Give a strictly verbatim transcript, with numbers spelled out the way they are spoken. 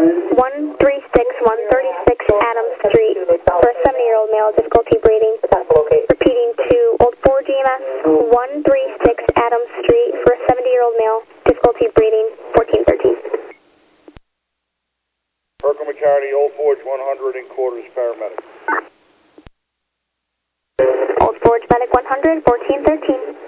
one three six, one thirty-six Adams Street for a seventy-year-old male, difficulty breathing. Repeating to Old Forge E M S, one three six Adams Street for a seventy-year-old male, difficulty breathing, fourteen thirteen. Berkeley McCarty, Old Forge one hundred in quarters, paramedic. Old Forge Medic one hundred, fourteen thirteen.